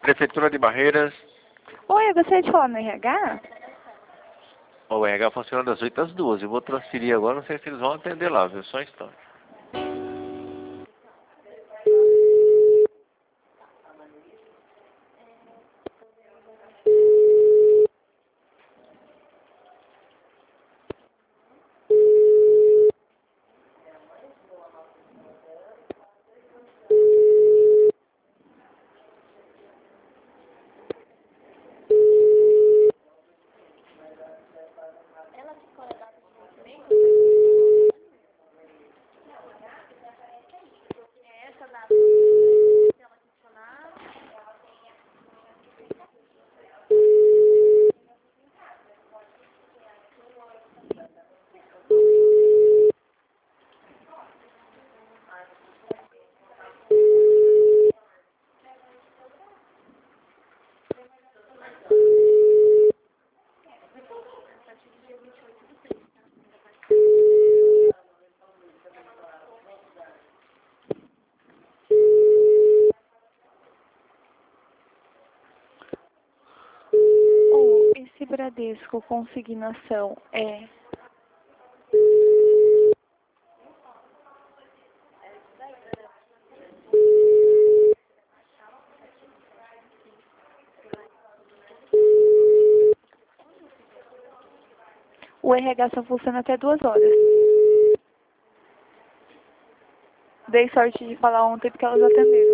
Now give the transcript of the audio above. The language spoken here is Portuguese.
Prefeitura de Barreiras. Oi, eu gostaria de falar no RH? O RH funciona das 8 às 2. Eu vou transferir agora, não sei se eles vão atender lá, viu? Só um instante. Esse Bradesco consignação é... O RH só funciona até 2 horas. Dei sorte de falar ontem porque elas atenderam.